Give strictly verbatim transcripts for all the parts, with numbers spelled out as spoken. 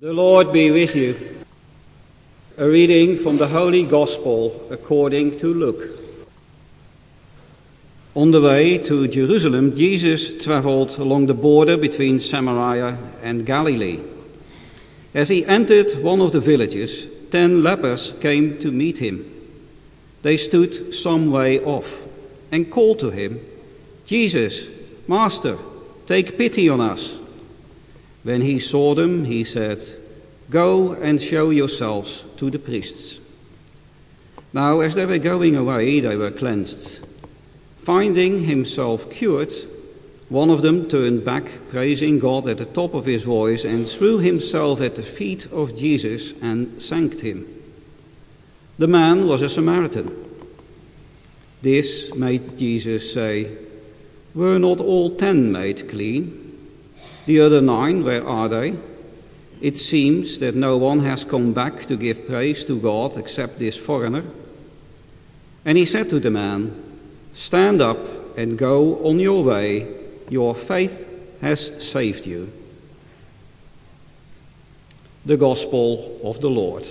The Lord be with you. A reading from the Holy Gospel according to Luke. On the way to Jerusalem, Jesus traveled along the border between Samaria and Galilee. As he entered one of the villages, ten lepers came to meet him. They stood some way off and called to him, "Jesus, Master, take pity on us." When he saw them, he said, "Go and show yourselves to the priests." Now, as they were going away, they were cleansed. Finding himself cured, one of them turned back, praising God at the top of his voice, and threw himself at the feet of Jesus and thanked him. The man was a Samaritan. This made Jesus say, "Were not all ten made clean? The other nine, where are they? It seems that no one has come back to give praise to God except this foreigner." And he said to the man, "Stand up and go on your way. Your faith has saved you." The Gospel of the Lord.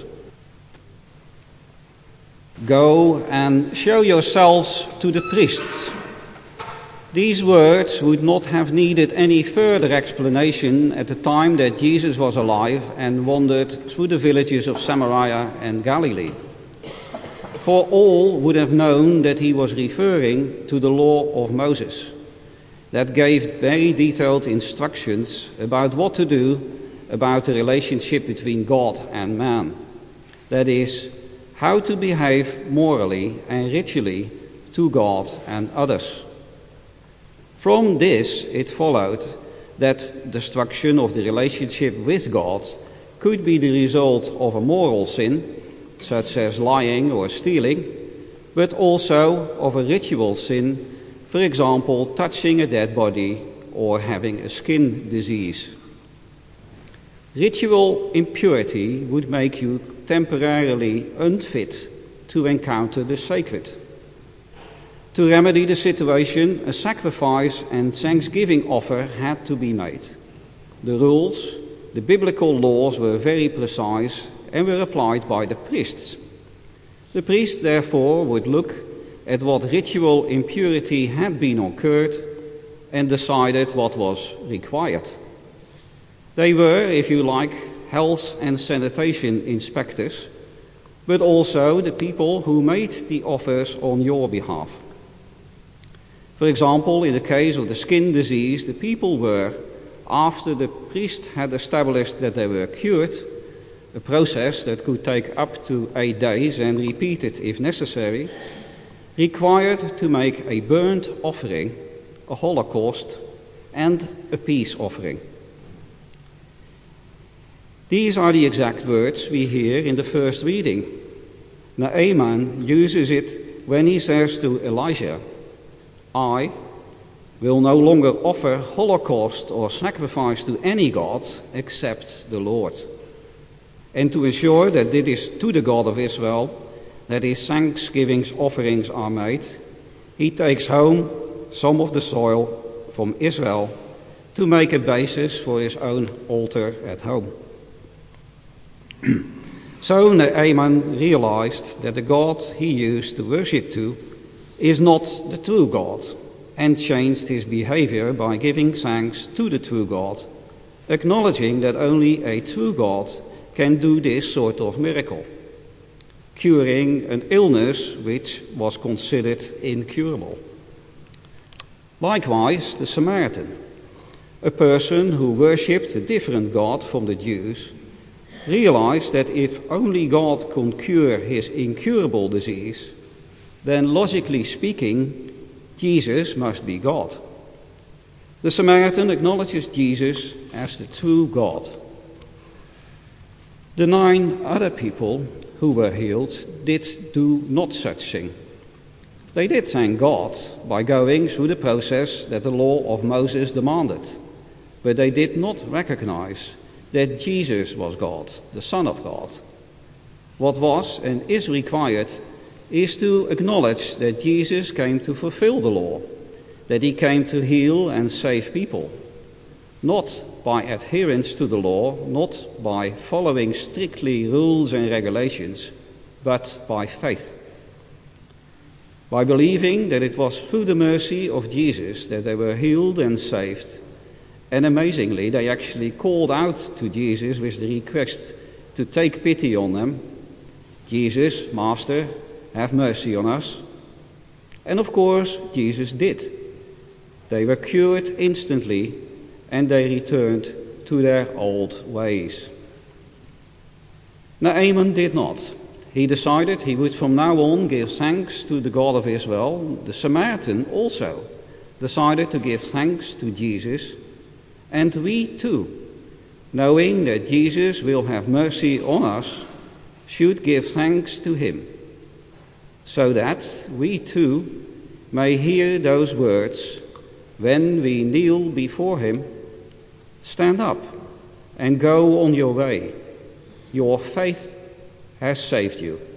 Go and show yourselves to the priests. These words would not have needed any further explanation at the time that Jesus was alive and wandered through the villages of Samaria and Galilee. For all would have known that he was referring to the law of Moses, that gave very detailed instructions about what to do about the relationship between God and man. That is, how to behave morally and ritually to God and others. From this, it followed that destruction of the relationship with God could be the result of a moral sin, such as lying or stealing, but also of a ritual sin, for example, touching a dead body or having a skin disease. Ritual impurity would make you temporarily unfit to encounter the sacred. To remedy the situation, a sacrifice and thanksgiving offer had to be made. The rules, the biblical laws were very precise and were applied by the priests. The priest, therefore, would look at what ritual impurity had been occurred and decided what was required. They were, if you like, health and sanitation inspectors, but also the people who made the offers on your behalf. For example, in the case of the skin disease, the people were, after the priest had established that they were cured, a process that could take up to eight days and repeated if necessary, required to make a burnt offering, a holocaust, and a peace offering. These are the exact words we hear in the first reading. Naaman uses it when he says to Elijah, "I will no longer offer holocaust or sacrifice to any god except the Lord." And to ensure that it is to the God of Israel that his thanksgiving offerings are made, he takes home some of the soil from Israel to make a basis for his own altar at home. So Naaman realized that the God he used to worship to is not the true God, and changed his behavior by giving thanks to the true God, acknowledging that only a true God can do this sort of miracle, curing an illness which was considered incurable. Likewise, the Samaritan, a person who worshipped a different God from the Jews, realized that if only God could cure his incurable disease, then logically speaking, Jesus must be God. The Samaritan acknowledges Jesus as the true God. The nine other people who were healed did do not such thing. They did thank God by going through the process that the law of Moses demanded, but they did not recognize that Jesus was God, the Son of God. What was and is required is to acknowledge that Jesus came to fulfill the law, that he came to heal and save people. not by adherence to the law, not by following strictly rules and regulations, but by faith. By believing that it was through the mercy of Jesus that they were healed and saved. And amazingly, they actually called out to Jesus with the request to take pity on them. Jesus, Master, have mercy on us. And of course, Jesus did. They were cured instantly, and they returned to their old ways. Naaman did not. He decided he would from now on give thanks to the God of Israel. The Samaritan also decided to give thanks to Jesus. And we too, knowing that Jesus will have mercy on us, should give thanks to him, so that we too may hear those words when we kneel before him. Stand up and go on your way. Your faith has saved you.